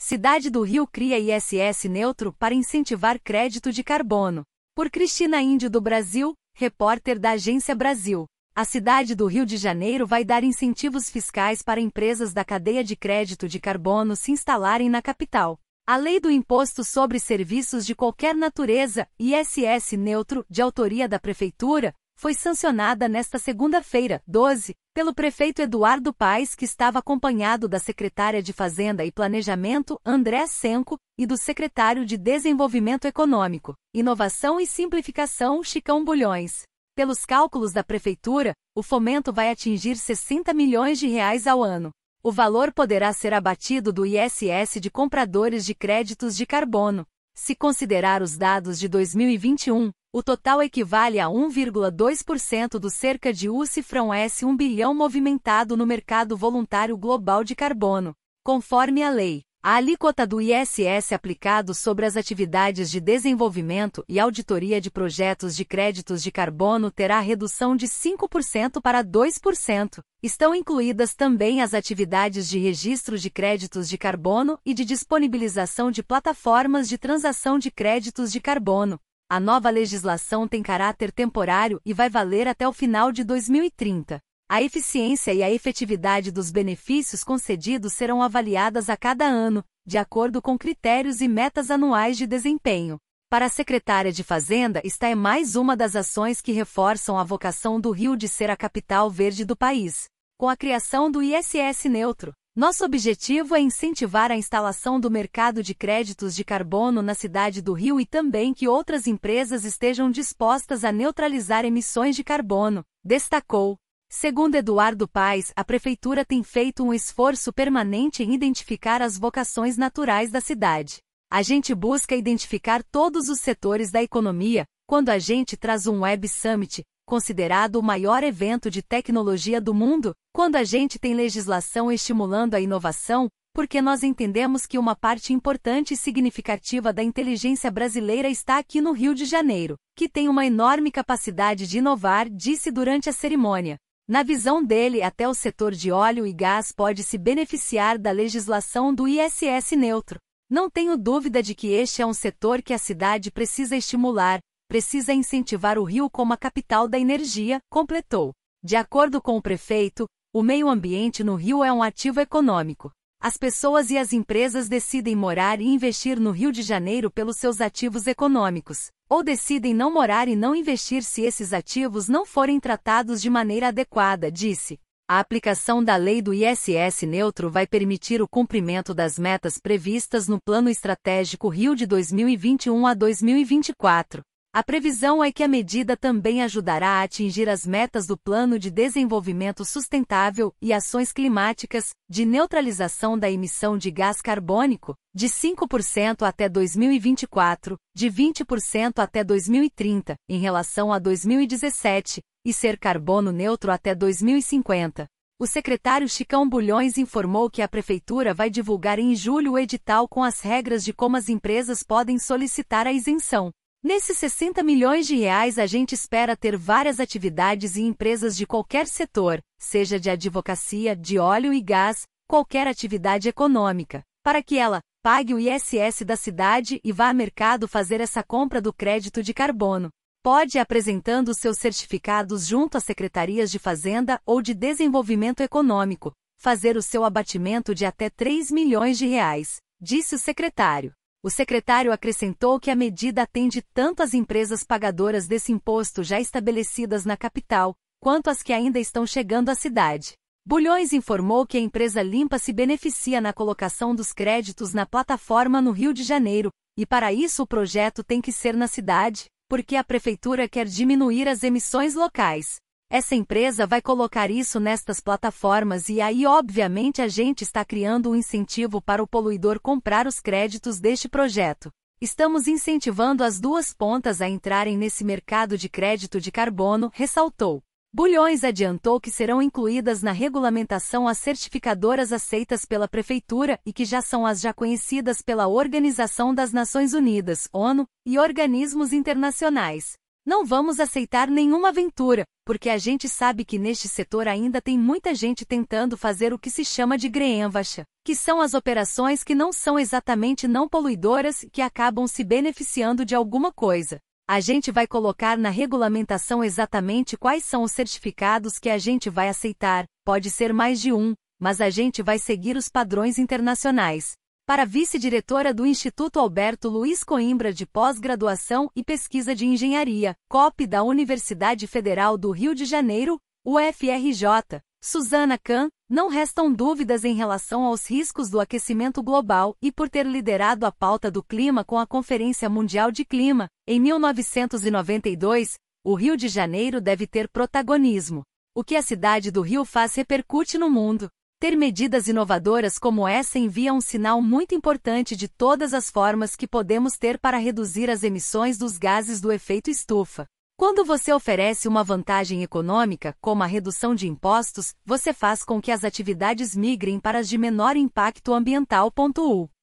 Cidade do Rio cria ISS neutro para incentivar crédito de carbono. Por Cristina Índio do Brasil, repórter da Agência Brasil. A cidade do Rio de Janeiro vai dar incentivos fiscais para empresas da cadeia de crédito de carbono se instalarem na capital. A Lei do Imposto sobre Serviços de Qualquer Natureza, ISS neutro, de autoria da Prefeitura, foi sancionada nesta segunda-feira, 12, pelo prefeito Eduardo Paes, que estava acompanhado da secretária de Fazenda e Planejamento, André Senco, e do secretário de Desenvolvimento Econômico, Inovação e Simplificação, Chicão Bulhões. Pelos cálculos da Prefeitura, o fomento vai atingir R$60 milhões ao ano. O valor poderá ser abatido do ISS de compradores de créditos de carbono. Se considerar os dados de 2021, o total equivale a 1,2% do cerca de US$1 bilhão movimentado no mercado voluntário global de carbono. Conforme a lei, a alíquota do ISS aplicado sobre as atividades de desenvolvimento e auditoria de projetos de créditos de carbono terá redução de 5% para 2%. Estão incluídas também as atividades de registro de créditos de carbono e de disponibilização de plataformas de transação de créditos de carbono. A nova legislação tem caráter temporário e vai valer até o final de 2030. A eficiência e a efetividade dos benefícios concedidos serão avaliadas a cada ano, de acordo com critérios e metas anuais de desempenho. Para a secretária de Fazenda, esta é mais uma das ações que reforçam a vocação do Rio de ser a capital verde do país. Com a criação do ISS neutro, nosso objetivo é incentivar a instalação do mercado de créditos de carbono na cidade do Rio e também que outras empresas estejam dispostas a neutralizar emissões de carbono, destacou. Segundo Eduardo Paes, a Prefeitura tem feito um esforço permanente em identificar as vocações naturais da cidade. A gente busca identificar todos os setores da economia, quando a gente traz um Web Summit, considerado o maior evento de tecnologia do mundo, quando a gente tem legislação estimulando a inovação, porque nós entendemos que uma parte importante e significativa da inteligência brasileira está aqui no Rio de Janeiro, que tem uma enorme capacidade de inovar, disse durante a cerimônia. Na visão dele, até o setor de óleo e gás pode se beneficiar da legislação do ISS neutro. Não tenho dúvida de que este é um setor que a cidade precisa estimular, precisa incentivar o Rio como a capital da energia, completou. De acordo com o prefeito, o meio ambiente no Rio é um ativo econômico. As pessoas e as empresas decidem morar e investir no Rio de Janeiro pelos seus ativos econômicos, ou decidem não morar e não investir se esses ativos não forem tratados de maneira adequada, disse. A aplicação da lei do ISS neutro vai permitir o cumprimento das metas previstas no Plano Estratégico Rio de 2021 a 2024. A previsão é que a medida também ajudará a atingir as metas do Plano de Desenvolvimento Sustentável e Ações Climáticas, de neutralização da emissão de gás carbônico, de 5% até 2024, de 20% até 2030, em relação a 2017, e ser carbono neutro até 2050. O secretário Chicão Bulhões informou que a Prefeitura vai divulgar em julho o edital com as regras de como as empresas podem solicitar a isenção. Nesses R$60 milhões a gente espera ter várias atividades e empresas de qualquer setor, seja de advocacia, de óleo e gás, qualquer atividade econômica, para que ela pague o ISS da cidade e vá ao mercado fazer essa compra do crédito de carbono. Pode ir apresentando seus certificados junto às secretarias de Fazenda ou de Desenvolvimento Econômico, fazer o seu abatimento de até R$3 milhões, disse o secretário. O secretário acrescentou que a medida atende tanto às empresas pagadoras desse imposto já estabelecidas na capital, quanto às que ainda estão chegando à cidade. Bulhões informou que a empresa Limpa se beneficia na colocação dos créditos na plataforma no Rio de Janeiro, e para isso o projeto tem que ser na cidade, porque a Prefeitura quer diminuir as emissões locais. Essa empresa vai colocar isso nestas plataformas e aí obviamente a gente está criando um incentivo para o poluidor comprar os créditos deste projeto. Estamos incentivando as duas pontas a entrarem nesse mercado de crédito de carbono, ressaltou. Bulhões adiantou que serão incluídas na regulamentação as certificadoras aceitas pela Prefeitura e que já são as já conhecidas pela Organização das Nações Unidas, ONU, e organismos internacionais. Não vamos aceitar nenhuma aventura, porque a gente sabe que neste setor ainda tem muita gente tentando fazer o que se chama de greenwash, que são as operações que não são exatamente não poluidoras que acabam se beneficiando de alguma coisa. A gente vai colocar na regulamentação exatamente quais são os certificados que a gente vai aceitar, pode ser mais de um, mas a gente vai seguir os padrões internacionais. Para a vice-diretora do Instituto Alberto Luiz Coimbra de Pós-Graduação e Pesquisa de Engenharia, COP da Universidade Federal do Rio de Janeiro, UFRJ, Suzana Kahn, não restam dúvidas em relação aos riscos do aquecimento global e por ter liderado a pauta do clima com a Conferência Mundial de Clima, em 1992, o Rio de Janeiro deve ter protagonismo. O que a cidade do Rio faz repercute no mundo. Ter medidas inovadoras como essa envia um sinal muito importante de todas as formas que podemos ter para reduzir as emissões dos gases do efeito estufa. Quando você oferece uma vantagem econômica, como a redução de impostos, você faz com que as atividades migrem para as de menor impacto ambiental.